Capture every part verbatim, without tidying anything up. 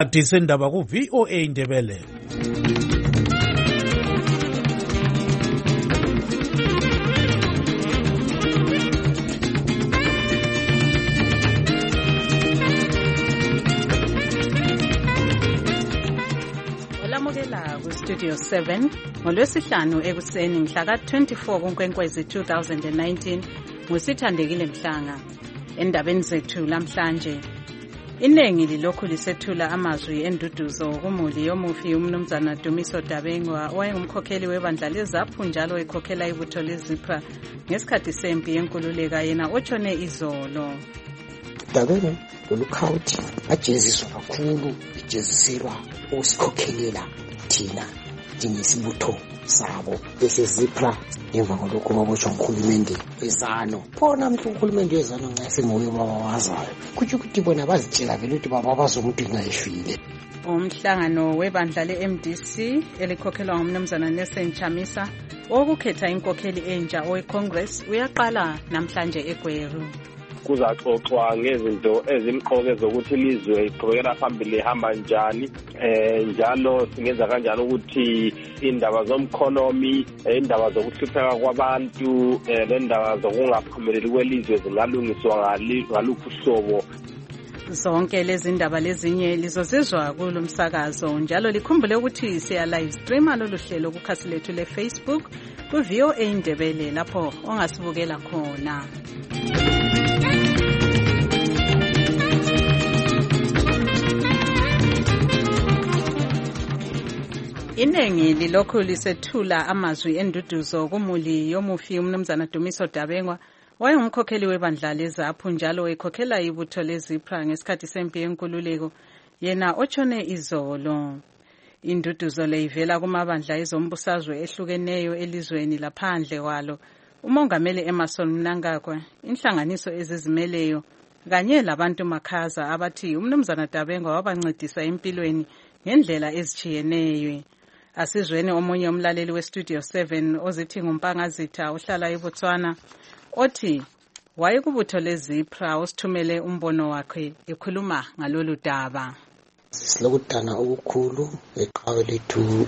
Disendaba ku V O A Indebele. Olamukela ku Studio seven ngolwesihlanu ekuseni mhla ka twenty-four kuNkwenkwezi two thousand nineteen ngusithandekile Mhlanga. Endabeni zethu lamhlanje iningi lilokhu lisethula amazwi enduduzo kumuli yomufi umnumzana Dumiso Dabengwa owayengumkhokheli webandla leZAPHU njalo ekhokhela ibutho leZIPRA ngesikhathi sempi yenkululeko yena otshone izolo. Dabengwa lolukhawuthi ajeziswa kakhulu ijeziselwa usikhokhelela thina njengesibutho sabo beseZIPRA emva kwalokho babotshwa ukhulumende wezano. Phona mntu ukhulumende wezano nxa senguye baba wazayo kuthi ukuthi bona bazitshela vele ukuthi baba bazomuntu ngayifile. Umhlangano webandla le-M D C elikhokhelwa ngumnumzana Nelson Chamisa okukhetha inkokheli entsha owe-Congress uyaqala namhlanje eGweru. Kuzaxoxwa ngezinto ezimqoke zokuthi ilizwe iqhubekela phambili ihamba njani, eh njalo singenza kanjani ukuthi indaba zomkhonomi, indaba zokuhlupheka kwabantu, lendaba zokungaphumeleli kwelizwe zingalungiswa ngaluphi uhlobo. Zonke lezi ndaba lezinye lizozizwa kulomsakazo njalo likhumbule ukuthi siya live streama lolu hlelo kukhasi lethu le Facebook ku V O A Indebele lapho ongasibukela khona. Iningi lilokhu lisethula amazwi enduduzo kumuli yomufi umnumzana Dumiso Dabengwa wayengumkhokheli webandla leZAPHU njalo ekhokhela ibutho leZIPRA ngesikhathi sempi yenkululeko yena otshone izolo. Induduzo le ivela kumabandla ezombusazwe ehlukeneyo elizweni laphandle kwalo, umongameli Emmerson Mnangagwa, inhlanganiso ezizimeleyo kanye labantu makhaza abathi umnumzana Dabengwa wabancedisa empilweni ngendlela ezichiyeneyo. Asizweni omunye umlaleli we Studio seven ozithi ngumpangazitha ohlala eBotswana othi wayekubutho leZIPRA osithumele umbono wakhe ekhuluma ngalolu daba. Silokudana okukhulu eqhawe lethu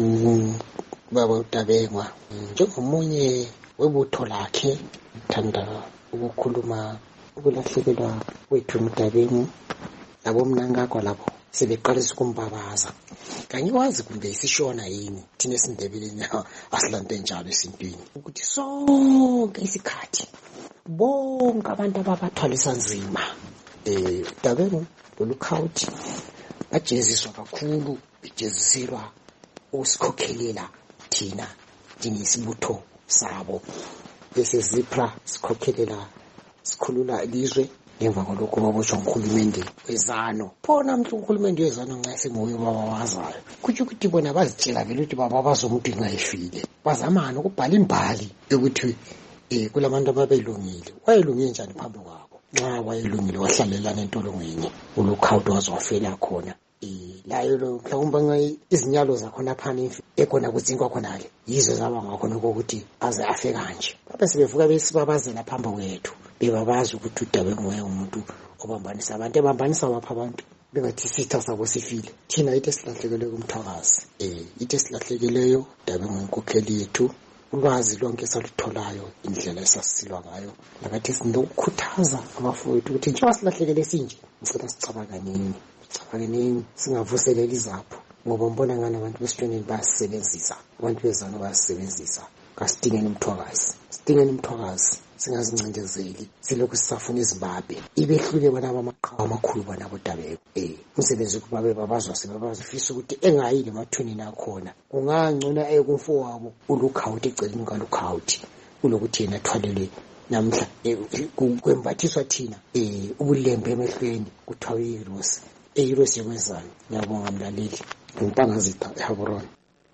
ubaba uDabengwa njengomunye webutho lakhe thanda ukukhuluma ukulahlekelwa kwethu uDabengwa labo Mnangagwa lapho sebeqalisa ukumbabaza. Kangiwazi kumbe isishona yini thina esindebeleni asilante njalo esintwini ukuthi sonke isikhathi bonke abantu ababathwalisa nzima eh Dabengwa lolukhawuthi ajeziswa kakhulu ijeziselwa usikhokhelela thina njengesibutho sabo beseZIPRA sikhokhelela sikhulula ilizwe emva kwalokho babotshwa ukhulumende wezano. Phona mntu ukhulumende wezano nxa senguye baba wazayo kuthi ukuthi bona bazitshela vele ukuthi baba bazomuntu ngayifile. Bazamana ukubhala imbali ukuthi eh kulabantu ababelungile wayelunge njani phambi kwabo. Nxa wayelungile wahlalelana entolongweni ulukhawuthi wazofela khona eh layo lo mhlawumbe ngayi izinyalo zakhona phana ekona kuzinkwa khonale yizo zaba ngakhona ukuthi aze afe kanje. Babe sebevuka besibabazela phambi kwethu bebabazi ukuthi uDabengwa umuntu obambanisa abantu ebambanisa wapha abantu bengathi sitha sabo sifile. Thina ite silahlekele kumthakazi eh ite silahlekeleyo Dabengwa inkokheli yethu ulwazi lonke salutholayo indlela esasisilwa ngayo lakathi sinokukhuthaza abafowethu ukuthi nje wasilahlekele sinje ngicela sicabanganeni sicabanganeni singavuseleli iZAPHU ngoba mbona ngani abantu besitshoneni bayasebenzisa abantu bezana bayasebenzisa kasidingeni umthwakazi sidingeni umthwakazi singazincindezeli silokhu sisafuna izimbabhe ibehlule bona abamaqhawe amakhulu bona boDabengwa eh umsebenzi kubabe babazwa sebabazifisa ukuthi engayile emathunini akhona kungangcona ekumfowabo ulukhawuthi eceleni kalukhawuthi kulokuthi yena athwalele namhla kwembathiswa thina eh ubulembe emehlweni kuthiwa iRose eRose yekwezana. Ngiyabonga mlaleli umpangazitha eHebron.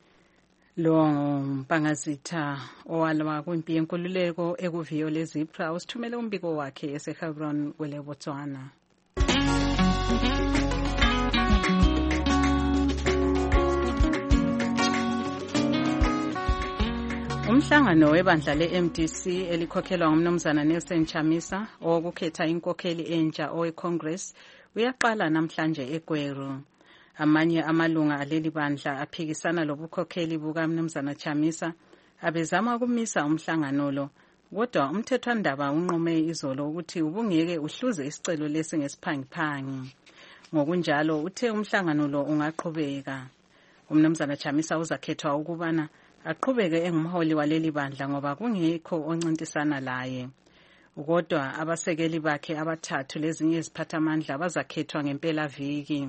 Lo mpangazitha owalwa kwimpi yenkululeko ekuviyo leZIPRA usithumele umbiko wakhe eseHebron kwele Botswana. Umhlangano webandla le-M D C elikhokhelwa ngumnumzana Nelson Chamisa owokukhetha inkokheli entsha owe-Congress uyaqala namhlanje eGweru. Amanye amalunga aleli bandla aphikisana lobukhokheli buka Mnumzana Chamisa abezama ukumisa umhlangano lo, kodwa umthethwandaba unqume izolo ukuthi ubungeke uhluze isicelo lesi ngesiphangiphangi. Ngokunjalo uthe umhlangano lo ungaqhubeka. Umnumzana Chamisa uzakhethwa ukubana aqhubeke engumholi waleli bandla ngoba kungekho oncintisana laye. Kodwa abasekeli bakhe abathathu lezinye iziphathamandla bazakhethwa ngempela viki.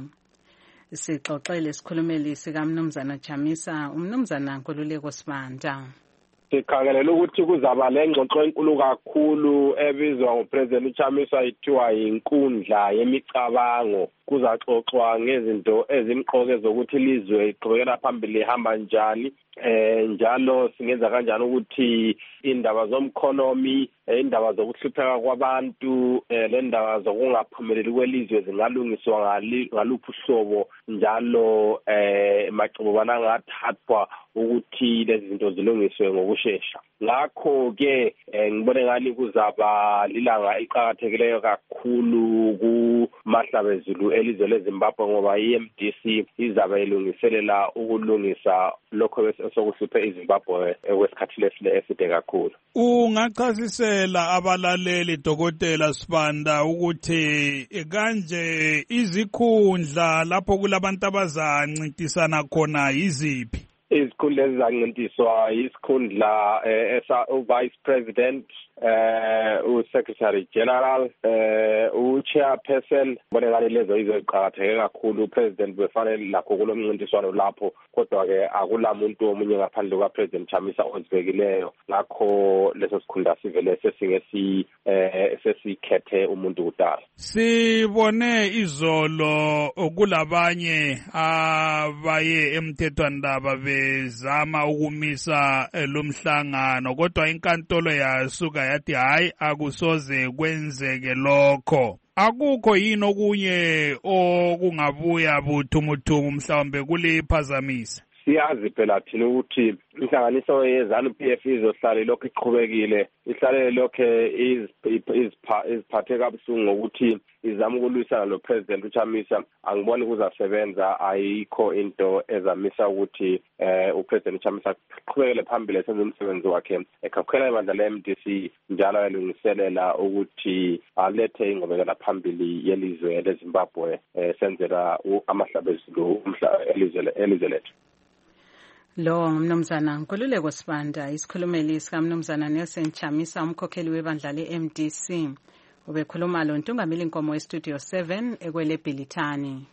Sixoxele isikhulumeli sika Mnumzana Chamisa, uMnumzana Nkululeko Sibanda. Sikhangelela ukuthi kuzaba lengxoxo enkulu kakhulu ebizwa nguPresident Chamisa ithiwa inkundla yemicabango. Kuzaxoxwa ngezinto ezimqoke zokuthi ilizwe iqhubekela phambili ihamba njani, eh njalo singenza kanjani ukuthi indaba zomkhonomi, indaba zokuhlupheka kwabantu, le ndaba zokungaphumeleli kwelizwe zingalungiswa ngaluphi uhlobo, njalo eh macubana ngathathwa ukuthi lezi zinto zilungiswe ngokusheshsha. Ngakho ke ngibone ngani kuzaba lilanga iqhakathekileyo kakhulu kumahlabezulu elizwe leZimbabwe ngoba i-M D C izabe ilungiselela ukulungisa lokho esokuhluphe iZimbabwe kwesikhathi eside kakhulu. Ungachasisela abalaleli Dokotela Sibanda ukuthi kanje izikhundla lapho kulabantu abazancintisana khona yiziphi? Izikhundla ezizancintiswa isikhundla esa vice president, eh u-secretary general, eh u-chairperson. Bonekani lezo izoqhakatheke kakhulu. President befanele lakho kulomncintiswano lapho, kodwa ke akulamuntu omunye ngaphandle kukaPresident Chamisa ozibekileyo. Ngakho leso sikhundla sivele sesingesi eh sesikhethe umuntu kudala. Sibone izolo kulabanye abaye emthethwandaba bezama ukumisa lo mhlangano, kodwa inkantolo yasuka yathi hayi akusoze kwenzeke lokho. Akukho yini okunye okungabuya buthumuthumu mhlawumbe kuliphazamisa? Siyazi phela thina ukuthi inhlanganiso yeZANU P F izohlala lokho iqhubekile, ihlale lokho iziphathe kabuhlungu ngokuthi izama ukulwisana lo President uChamisa. Angiboni kuzasebenza, ayikho into ezamisa ukuthi eh uPresident Chamisa aqhubekele phambili esenza umsebenzi wakhe ekhakhela ibandla le-M D C, njalo ayalungiselela ukuthi alethe ingqubekela phambili yelizwe leZimbabwe esenzela amahlabezulu elizwe lethu. Lo Mnumzana Nkululeko Sibanda, isikhulumeli sika Mnumzana Nelson Chamisa, umkhokheli webandla le-M D C. Ubekhuluma lo Ntungamili Nkomo eStudio seven ekwele Bhilithani.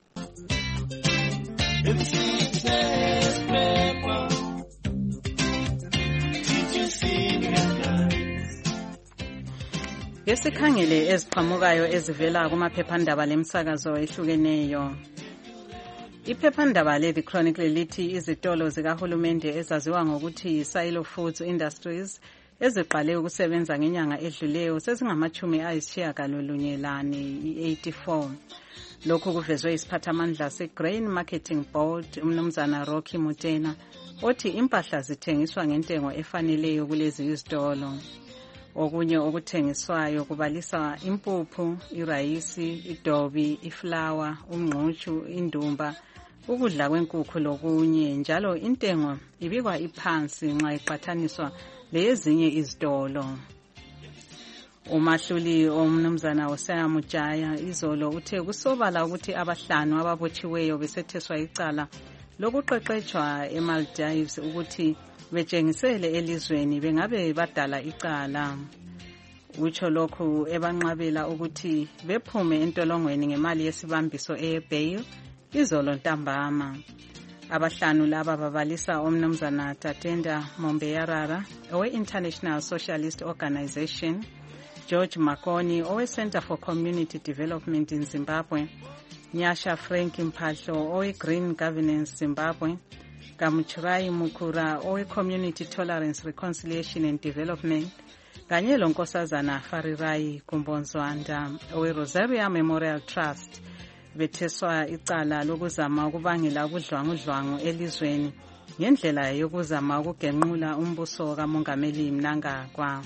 Yesikhangele eziqhamukayo ezivela kumaphephandaba lemsakazo ehlukeneyo. Iphephandaba le-The Chronicle lithi izitolo zikahulumende ezaziwa ngokuthi Silo Foods Industries eziqale ukusebenza ngenyanga edluleyo sezingamachumi ayisishiyagalolunye lane i-eighty-four. Lokhu kuvezwe isiphathamandla se-Grain Marketing Board uMnumzana Rocky Mutena othi impahla zithengiswa ngentengo efaneleyo kulezi izitolo. Okunye okuthengiswayo kubalisa impuphu, irayisi, idobi, iflawa, umngqushu, indumba, ukudla kwenkukhu lokunye, njalo intengo ibikwa iphansi nxa iqathaniswa lezinye izitolo. Umahluli omnumzana Hosea Mujaya izolo uthe kusobala ukuthi abahlanu ababotshiweyo besetheswa icala lokuqeqetshwa eMaldives ukuthi betshengisele elizweni bengabe badala icala. Utsho lokhu ebanqabela ukuthi bephume entolongweni ngemali yesibambiso ebail izolo ntambama. Abahlanu laba babalisa omnumzana Tatenda Mombeyarara owe-International Socialist Organization, George Makoni owe-Center for Community Development in Zimbabwe, Nyasha Frank Mpahlo owe-Green Governance Zimbabwe, Kamuchirai Mukura owe-Community Tolerance Reconciliation and Development, kanye lonkosazana Farirai Kumbonzwanda owe-Rosaria Memorial Trust betheswa icala lokuzama ukubangela ubudlwangudlwangu elizweni ngendlela yokuzama ukugenqula umbuso kaMongameli Mnangagwa.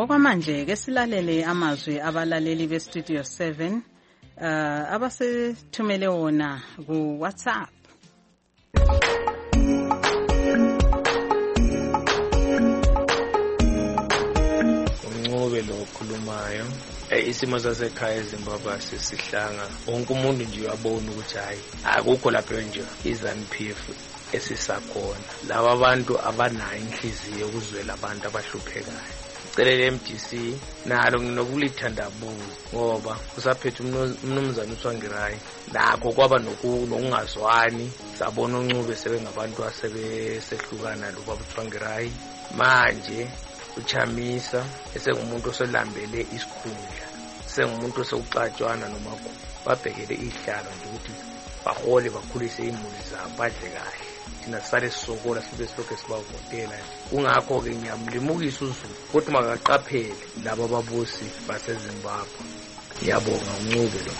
Okwamanje ke silalele amazwi abalaleli be Studio seven uh, abasethumele wona ku WhatsApp. Ungcobe lo khulumayo isimo sasekhaya eZimbabwe sesihlanga wonke umuntu nje uyabona ukuthi hayi akukho lapho nje izanu P F esisakhona laba abantu abanayo inhliziyo ukuzwela abantu abahluphekayo. Celele M D C nalo nginokulithandabuza ngoba usaphethe umnumzana uSwangirayi nakho kwaba nokungazwani sabona uNcube sebengabantu asebesehlukana lo baba uSwangirayi manje uChamisa esengumuntu oselambele isikhundla sengumuntu osewucatshwana nomakhulu babhekele ihlalo nje ukuthi bahole bakhulise imuli zabo badle kahle thina sale sisokola sibe silokho sibavotela. Kungakho ke ngiyamlimukisa uZulu ukuthi makaqaphele laba babusi baseZimbabwe. Ngiyabonga uNcube lo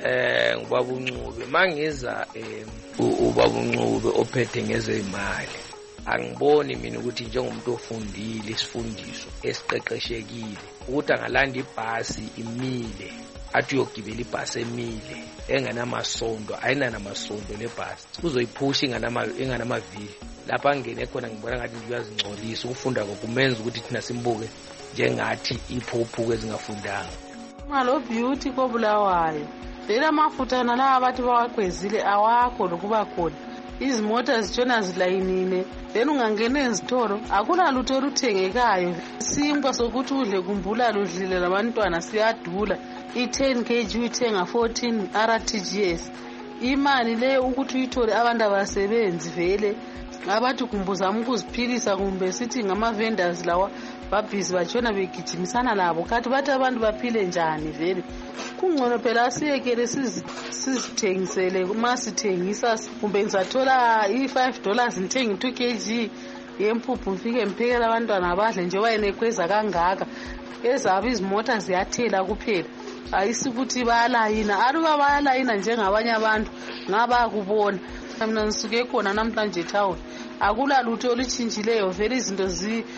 eh ubaba uNcube mangiza eh ubaba uNcube ophethe ngezemali angiboni mina ukuthi njengomuntu ofundile isifundiso esiqeqeshekile ukuthi angalanda ibhasi imile athi uyogibela ibhasi emile enganamasondo ayinanamasondo lebhasi uzoyiphusha inganama inganamavili lapha angene khona ngibona ngathi uyazingcolisa ukufunda kokumenza ukuthi thina simbuke njengathi iphuphu ezingafundanga malo beauty kobulawayo vela amafuta nala abathi bawakwezile awakho lokuba khona izimota zitshona zilayinine then ungangena ezitoro akula lutho oluthengekayo sinkwa sokuthi udle kumbula ludlile labantwana siyadula i-ten kilograms uyithenga fourteen R T G S imali le ukuthi uyithole abantu abasebenzi vele abathi kumbuzama ukuziphilisa kumbe sithi ngama vendors lawa babhizi batshona begijimisana labo kathi bathi abantu baphile njani vele kungcono phela asiyekele sizithengisele uma sithengisa kumbe ngizathola i-five dollars ngithenga i-two kilograms yempuphu ngifike ngiphekela abantwana abadle nje wayenekweza kangaka ezabo izimota ziyathela kuphela ayisikuthi bayalayina aluba bayalayina njengabanye abantu ngaba kubona mina ngisuke khona namhlanje town akula lutho olutshintshileyo vele izinto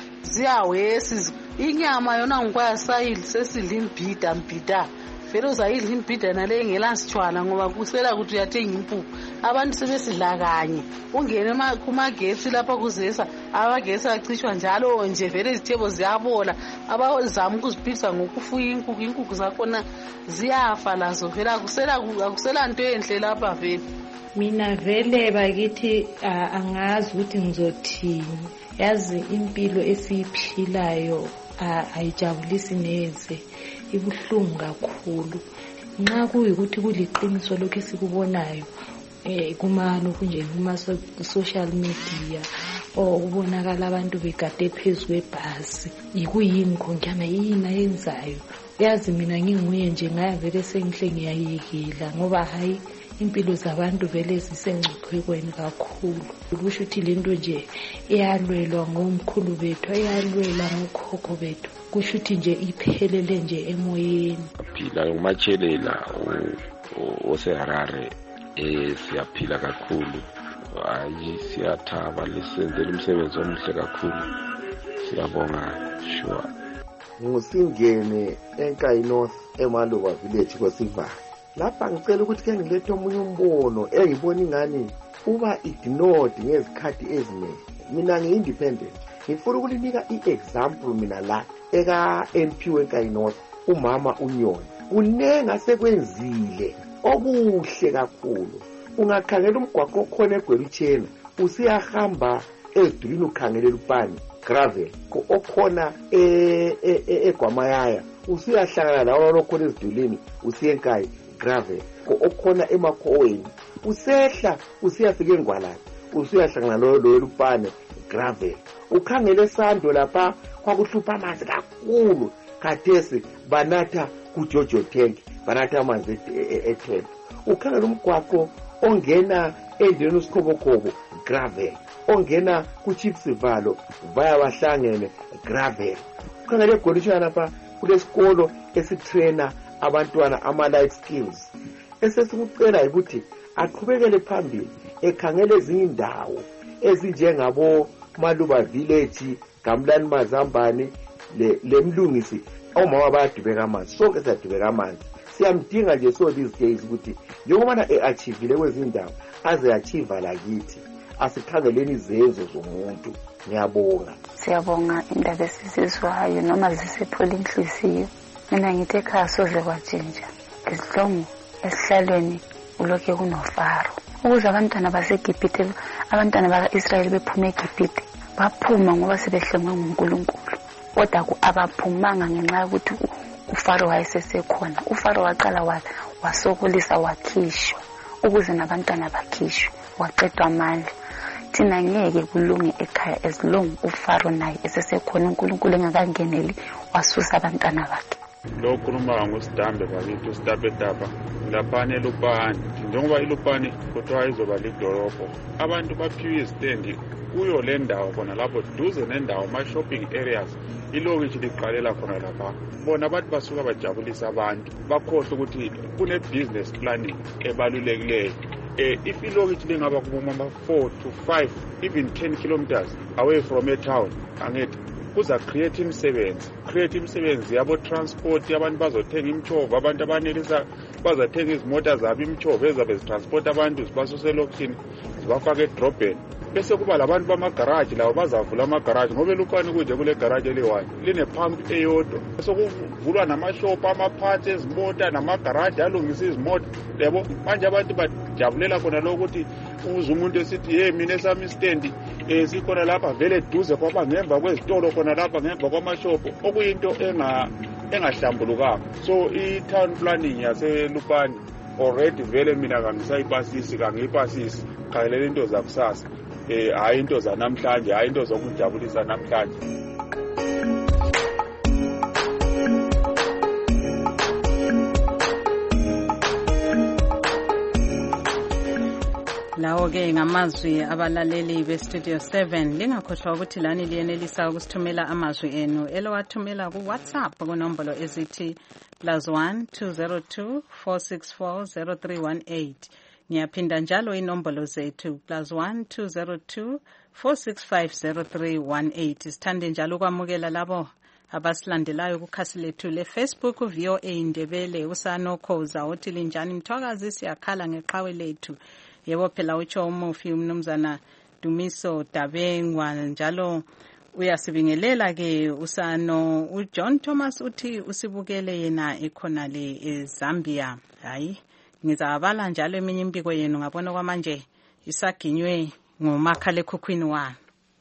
ziyawesi inyama yona ngikwayasayili sesidla imbhida mbhida vele uzayidla imbhida nale ngelasitshwala ngoba kusela ukuthi uyathenga impuphu abantu sebesidla kanye ungene kumagetsi lapha kuzesa abagesi acishwa njalo nje vele izithebo ziyabola abazama ukuziphilisa ngokufuya inkukhu inkukhu zakhona ziyafa lazo vele akusela akusela nto enhle lapha vele. Mina vele bakithi angazi ukuthi ngizothini yazi impilo esiyiphilayo ayijabulisi neze ibuhlungu kakhulu nxa kuyikuthi kuliqiniso lokho esikubonayo eh kuma lokunje kuma social media okubonakala abantu begade phezulu kwebhasi ikuyini khonjana yini ayenzayo yazi mina nginguye nje ngavele sengihle ngiyayekela ngoba hayi impilo zabantu vele zisengcuphekweni kakhulu kusho ukuthi lento nje iyalwelwa ngomkhulu bethu iyalwela ngokhokho bethu kusho ukuthi nje iphelele nje emoyeni phila ngomatshelela oseHarare eh siyaphila kakhulu ayi siyathaba lesenzela umsebenzi omuhle kakhulu siyabonga sure ngusingene eNkayi North eMaloba village kwesiva lapha ngicela ukuthi ke ngilethe omunye umbono engibona ingani uba ignored ngezikhathi eziningi mina ngi-independent ngifuna ukulinika i-example mina la eka M P weNkayi North umama uNyoni kunenga sekwenzile okuhle kakhulu ungakhangela umgwaqo khona eGweluchena usiyahamba ezidulini ukhangelela upani gravel okhona eGwamayaya usiyahlangana lawo lokhona ezidulini usiyenkayi gravel okhona emakhoweni usehla usiyafika eNgwalani usiyahlangana lo lupane gravel ukhangele esando lapha kwakuhlupha amanzi kakhulu khathesi banatha kuJojo tank banatha amanzi eThemba ukhangela umgwaqo ongena endleleni uSikhobokobo gravel ongena kuChiefs Valo vaya bahlangene gravel ukhangele eGolishana lapha kulesikolo esitrainer abantwana ama life skills esesikucela ukuthi aqhubekele phambili ekhangele ezinye indawo ezinjengabo Maluba village Gamlani Mazambane le lemlungisi omama bayadubeka amanzi, sonke siyadubeka amanzi. Siyamdinga nje so these days ukuthi njengobana e-achievile kwezindawo aze achieve lakithi, asikhangeleni izenzo zomuntu. Ngiyabonga. Siyabonga indaba esizizwayo noma zisiphola inhliziyo. Mina ngithi ekhaya soze kwatshintsha. Isidlongo esihlalweni ulokhu kunofaro. Ukuze abantwana baseGibhithe, abantwana baka-Israyeli bephume eGibhithe, baphuma ngoba sebehlengwe nguNkulunkulu. Kodwa abaphumanga ngenxa yokuthi uFaro wayesesekhona. uFaro waqala wasokolisa wakhishwa ukuze nabantwana bakhishwe, waqedwa amandla. Thina ngeke kulunge ekhaya as long uFaro naye esesekhona, uNkulunkulu engakangeneli wasusa abantwana bakhe. Lo khuluma ngosidambe bakithi uSitapetapa laphana eLupane. Njengoba iLupane kuthiwa izoba lidolobho, abantu baphiwe izitendi kuyo le ndawo khona lapho duze nendawo ama-shopping areas ilokishi liqalela khona lapha. Bona abantu basuka bajabulisa abantu bakhohle ukuthi kune-business planning ebalulekileyo. Uh, if ilokishi lingaba kuma four to five, even ten kilometers away from a town, angithi kuza create imisebenzi create imisebenzi yabo transport, abantu bazothenga imchova, abantu abanelisa bazathenga izimota zabo imchova ezabe zitransport abantu zibasuse elokishini zibafake edrobheni. Bese kuba labantu bamagaraji labo bazavula amagaraji ngoba eLupane kuje kule garage eliyi-one line-pump eyodwa. Sekuvulwa namashop ama-parts ezimota namagaraji alungisa izimota. Yabo manje abantu bajabulela khona lokho ukuthi uze umuntu esithi hey mina esami istendi eh sikhona lapha vele duze kwaba ngemva kwezitolo khona lapha ngemva kwamashop, okuyinto enga engahlambulukanga. So i-town planning yaseLupane already vele mina kangisayipasisi kangiyipasisi khangelela into zakusasa. Eh hayi into zanamhlanje, hayi into zokujabulisa namhlanje. Lawo ke ngamazwi abalaleli be-Studio seven. Lingakhohlwa ukuthi lani liyenelisa ukusithumela amazwi enu elowathumela ku WhatsApp kunombolo ezithi plus one two zero two four six four zero three one eight. Ngiyaphinda njalo inombolo zethu plus one two zero two four six five zero three one eight. Sithande njalo ukwamukela labo abasilandelayo kukhasi lethu le-Facebook V O A Indebele. Usanokhoza othi linjani Mthwakazi, siyakhala ngeqhawe lethu. Yebo phela utsho umufi umnumzana Dumiso Dabengwa, njalo uyasibingelela ke usano. uJohn Thomas uthi usibukele yena ekhonale eZambia. Hayi ngizabala njalo eminye impiko yenu, ngabona kwamanje isaginywe ngomakhala ekhukhwini walo.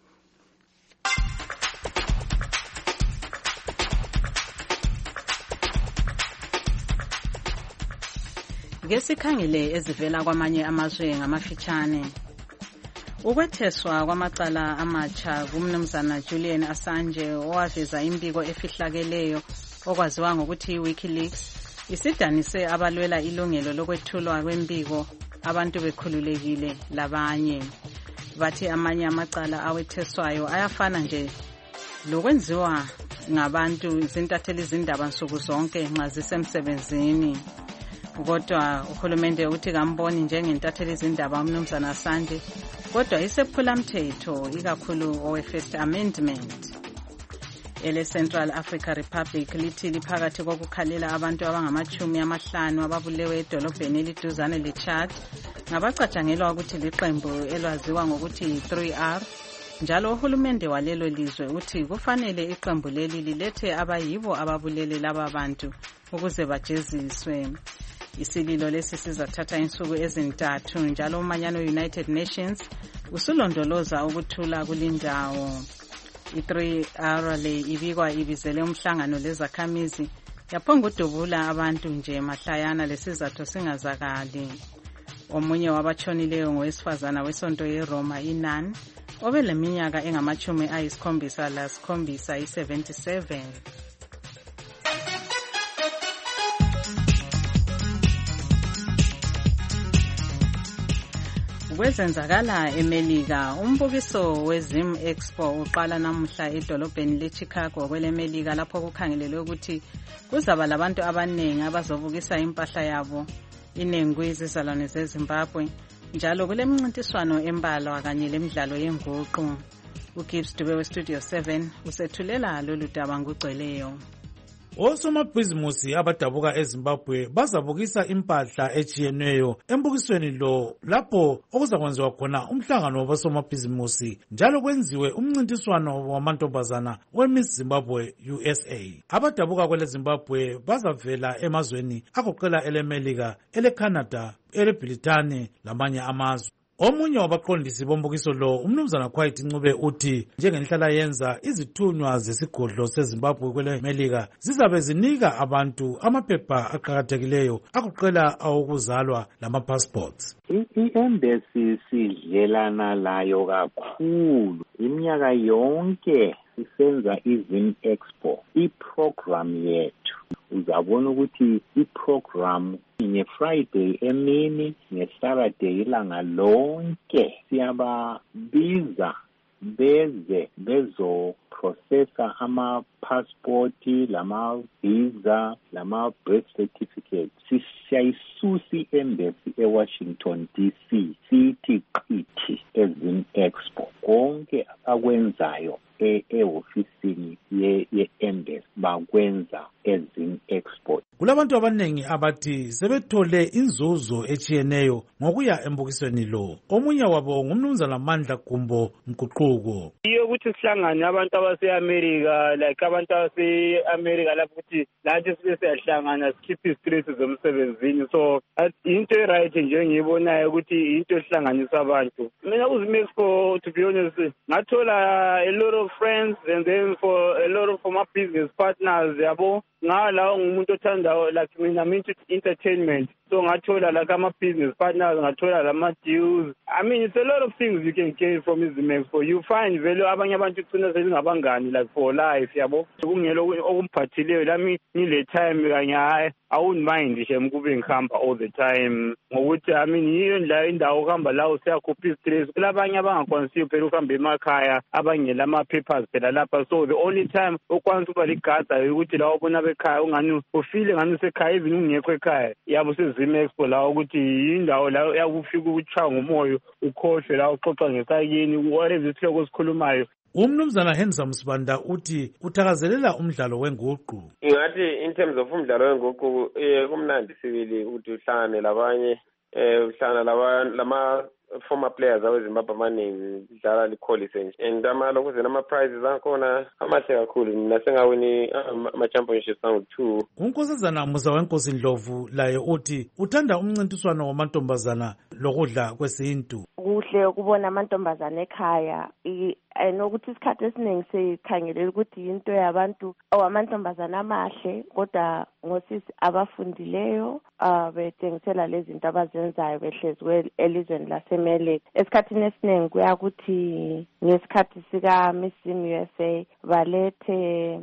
Ngesikhangele ezivela kwamanye amazwe ngamafitshane. Ukwetheswa kwamacala amatsha kumnumzana Julian Assange owaveza impiko efihlakeleyo okwaziwa ngokuthi WikiLeaks isidanise abalwela ilungelo lokwethulwa kwempiko abantu bekhululekile labanye. Bathi amanye amacala awetheswayo ayafana nje lokwenziwa ngabantu izintatheli izindaba nsuku zonke nxa zisemsebenzini. Kodwa uhulumende uthi kamboni njengentatheli izindaba umnumzana Assange, kodwa isephula mthetho ikakhulu owe First Amendment. Ele Central Africa Republic lithi liphakathi kokukhalela abantu abangamachumi amahlanu ababulewe edolobheni eliduzane leChad ngabacatshangelwa ukuthi liqembu elwaziwa ngokuthi three R. Njalo uhulumende walelo lizwe uthi kufanele iqembu leli lilethe abayibo ababulele laba bantu ukuze bajeziswe. Isililo lesi sizathatha insuku ezintathu, njalo umanyano United Nations usulondoloza ukuthula kulindawo. I-three R le ibikwa ibizele umhlangano lezakhamizi yaphonga udubula abantu nje mahlayana lesizathu singazakali. Omunye wabatshonileyo ngowesifazana wesonto yeRoma iNan obeleminyaka engamachumi ayisikhombisa lasikhombisa i-seventy-seven. Kwezenzakala eMelika, umbukiso weZim Expo uqala namuhla edolobheni leChicago kweleMelika, lapho kukhangelelwe ukuthi kuzaba labantu abanengi abazobukisa impahla yabo inengwe izizalwane zeZimbabwe. Njalo kulemncintiswano embalwa kanye lemidlalo yenguqu. uGibbs Dube westudio seven usethulela lolu daba ngugcweleyo. Osomabhizimusi abadabuka eZimbabwe bazabukisa impahla echiyeneyo embukisweni lo lapho okuzakwenziwa khona umhlangano wabosomabhizimusi njalo kwenziwe umncintiswano wamantombazana weMiss Zimbabwe U S A. Abadabuka kwele Zimbabwe bazavela emazweni agoqela eleMelika, eleCanada, eleBritane lamanye amazwe. Omunye wabaqondisi bombukiso lo umnumzana Quiet Ncube uthi njengenhlala yenza izithunywa zesigodlo seZimbabwe kwele Melika zizabe zinika abantu amaphepha aqhakathekileyo agoqela awokuzalwa lama passports. I-embassy sidlelana layo kakhulu iminyaka yonke sisenza izim expo iprogram yethu. Uzabona ukuthi iprogram nge-Friday emini nge-Saturday ilanga lonke siyababiza beze bezo processa ama-passport lama visa lama birth certificate. Siyayisusi embassy eWashington D C sithi qithi ezim expo konke akwenzayo e-ofisini ye-embassy bakwenza ezim export. Kulabantu abanengi abathi sebethole inzuzo echiyeneyo ngokuya embukisweni lo. Omunye wabo ngumnumzana Mandla Gumbo Mguquko. Iyo ukuthi sihlangane abantu abase-America like abantu abase-America lapho ukuthi lathi sibe siyahlangana sikhiphe istress zomsebenzini, so into right nje ngiyibonayo ukuthi into ehlanganisa abantu. Mina uziMexpo, to be honest, ngathola a lot of friends and then for a lot of for my business partners yabo ngala ngumuntu othanda like mina I'm into entertainment, so ngathola like ama business partners, ngathola lama deals. I mean it's a lot of things you can gain from iziMexpo. You find vele abanye abantu kucina selingabangani like for life yabo. Kungelo okumphathileyo lami ngile time kanye hayi I wouldn't mind nje mkube ngikhamba all the time ngokuthi I mean yiyo la indawo kuhamba la usiyakhupha istress. Kulabanye abangakwanisiyo phela ukuhamba emakhaya abangela ama papers phela lapha, so the only time okwanisa ukuba ligada ukuthi la ubona bekhaya ungani ufile ngani usekhaya even ungekho ekhaya yabo seziMexpo la ukuthi indawo la yakufika ukuchaya ngomoyo ukhohlwe la uxoxa ngesakini whatever isihloko sikhulumayo. Umnumzana Handsome Sibanda uthi uthakazelela umdlalo wenguqu. Ingathi in terms of umdlalo wenguqu eh kumnandi sibili ukuthi uhlangane labanye eh uhlangana labanye lama former players aweZimbabwe amaningi idlala likholise nje and amalo kuze nama prizes akhona amahle kakhulu mina sengawini ama championships angu two. Unkosazana Musa weNkosi Ndlovu laye uthi uthanda umncintiswano wamantombazana lokudla kwesintu. Kuhle ukubona amantombazana ekhaya enokuthi isikhathi esiningi sikhangelela ukuthi into yabantu awamantombazana amahle kodwa ngosisi abafundileyo bethengisela lezi zinto abazenzayo behlezi elizweni laseMelika. Esikhathini esiningi kuyakuthi ngesikhathi sika Miss U S A balethe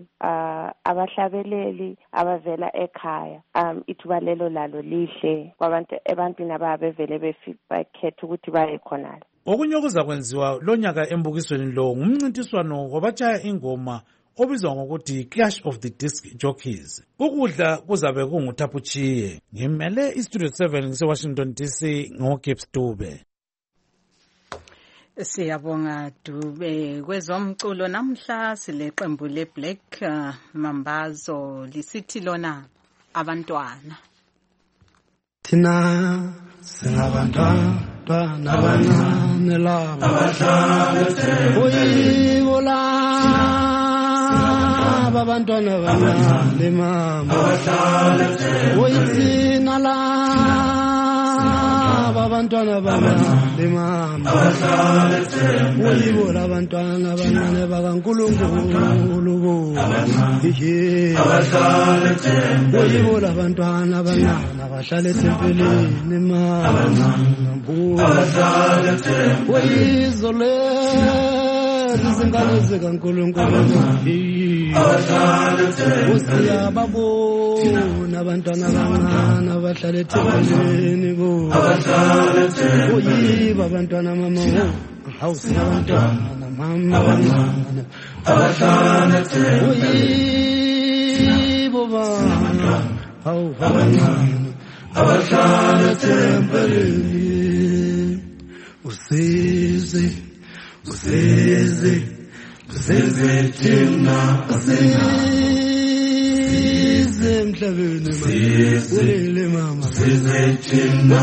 abahlabeleli abavela ekhaya. um ithuba lelo lalo lihle kwabantu ebantwini ababevele befika bakhetha ukuthi baye khonala. Okunye okuzakwenziwa lonyaka embukisweni lo ngumncintiswano wabatshaya ingoma obizwa ngokuthi Clash of the Disc Jockeys. Ukudla kuzabe kunguthapuchiye. Ngimele iStudio seven ngiseWashington D C ngoGibbs Dube. Siyabonga Dube. Kwezomculo namhla sileqembu leBlack uh, Mambazo lisithi lona abantwana. Tina singabantwana abancane laba uyibola abantwana abancane mama uyithina laba abantwana abancane mama uyibola abantwana abancane bakaNkulunkulu uyibola abantwana abancane abahlala etempelini mama uyizolele izingane zikaNkulunkulu usiyababona abantwana abancane abahlala etempelini uyiba abantwana mama awusiyabantwana mama uyibo bana hawu abahlala etempelini usizi usizi sizithina size emhlabeni ulele mama sizithina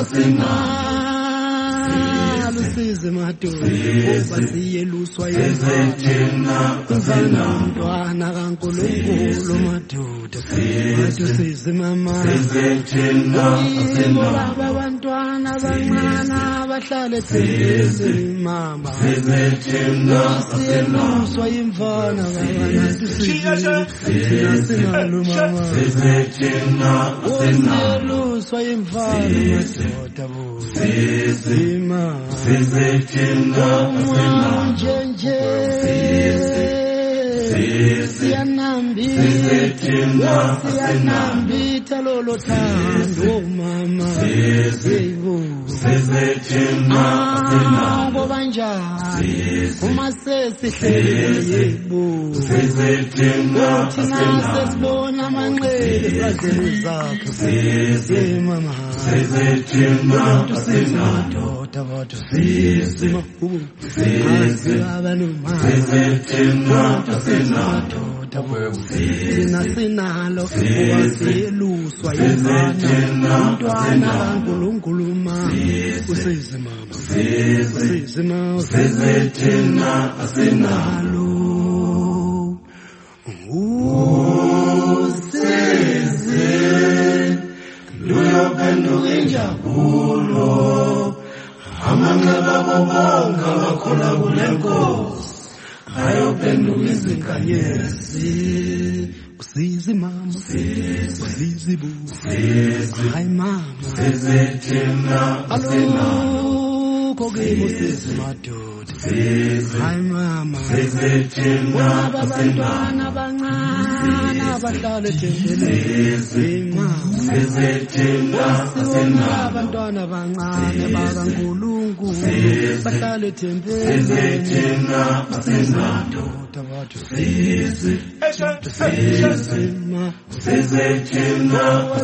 size madoda uba siyeluswa yezithina umntwana kaNkulunkulu madoda madoda size mama sizithina abantwana abancane abahlala ethembeni mama sizithina siyeluswa imfana kabantu sizithina sinalo mama sizithina siyeluswa imfana madoda bo sizima sizithina njenje siyanambi siyanambitha lolo thando mama sizithina ngoba njani uma sesihlele yebo sizithina sesibona amanqele ezazini zakhe sizimama sizithina simadoda bodwa sizima sizabanu sizithina simadoda bodwa sinalo wasiluswa yizana umntwana kaNkulunkulu mama usizimama sizima sizithina sinalo usizi luyophenduka injabulo amanxeba bobonke abakhona kule nkosi ayophenduka izinkanyezi usizi mama usizi bu hayi mama sizithina alukho kimi usizi madoda hayi mama sizithina abantwana abancane abahlala ethembeni mama sizithina abantwana abancane bakaNkulunkulu bahlala ethembeni sizithina madoda bathu sizi sizima sizithina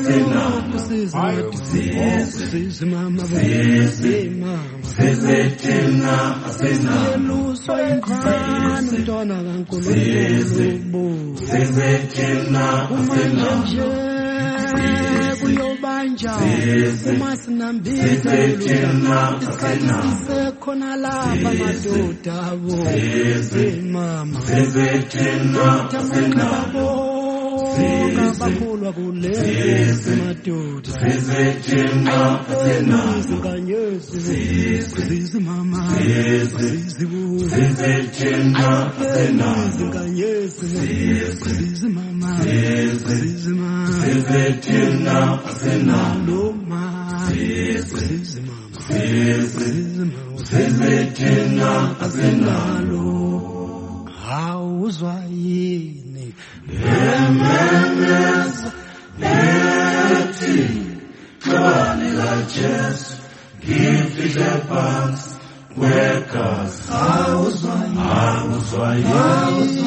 sizi mama sizima sizithina siyeluswa imfana umntwana kaNkulunkulu sizithina umanje kuyobanja uma sinambitha isikhathi sisekhona lapha madoda abo mama sizithina sinabo kabakhulwa kule madoda sizithina sinkanyezi sizimama sizibu sizithina sinkanyezi sizimama sizimama sizithina sinalo ma sizimama sizithina sinalo awuzwa yini lememeza lethi xabanela Jesu ngimfihle phansi wegazi awuzwa awuzwa yini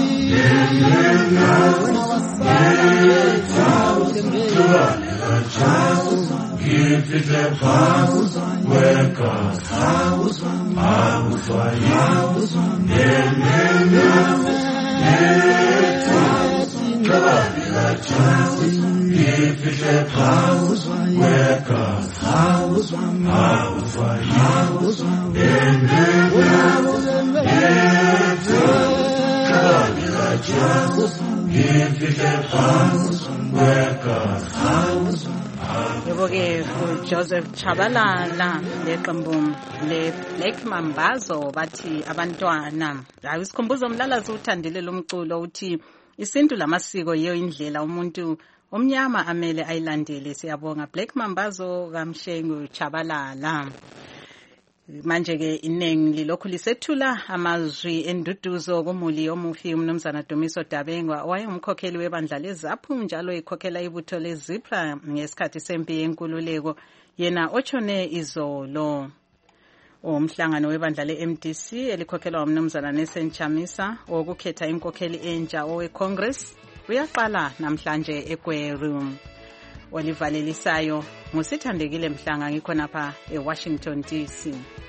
lememeza lethi xabanela Jesu ngimfihle phansi wegazi awuzwa awuzwa yini lememeza Yebo-ke uJoseph Chabalala leqembu le-Black Mambazo bathi abantwana. Hayi isikhumbuzo umlalazi uthandile lomculo uthi isintu lamasiko yiyo indlela umuntu omnyama amele ayilandele. Siyabonga Black Mambazo kaMshengu Chabalala. Manje ke inengi lilokhu lisethula amazwi enduduzo komuli omufi umnumzana Dumiso Dabengwa owayengumkhokheli webandla leZAPU njalo ekhokhela ibutho leZIPRA ngesikhathi sempi yenkululeko yena otshone izolo. Umhlangano webandla le-M D C elikhokhelwa umnumzana Nelson Chamisa wokukhetha inkokheli entsha owe-Congress uyaqala namhlanje eGweru. Olivalelisayo ngusithandekile Mhlanga ngikhona lapha eWashington D C.